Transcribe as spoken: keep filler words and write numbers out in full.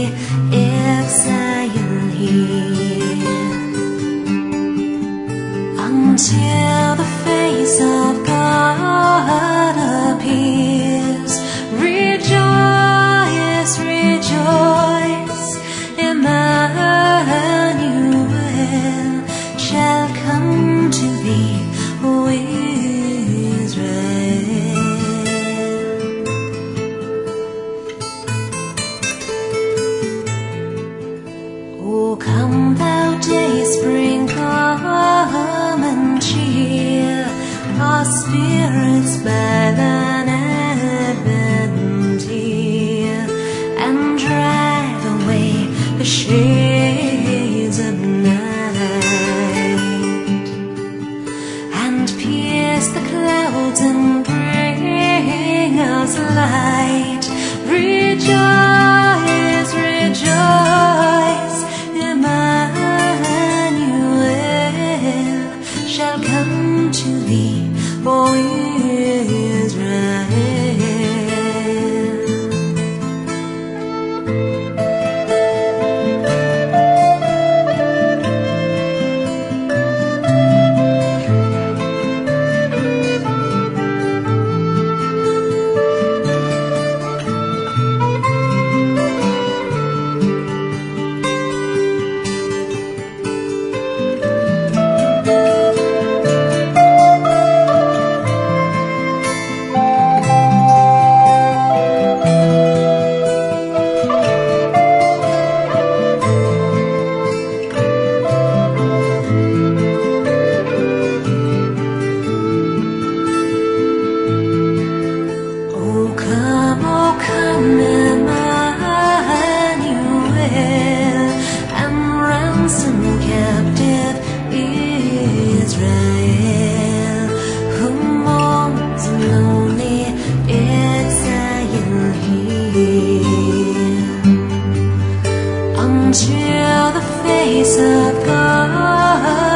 exile here, until the face of God appears. Rejoice, rejoice, Emmanuel shall come to thee, O Israel. O come thou dayspring, come and cheer our spirits by thine advent here, and drive away the shades of night, and pierce the clouds and bring us light. Rejoice, rejoice, Emmanuel shall come to thee, O Israel. Israel, who mourns lonely exile here, until the face of God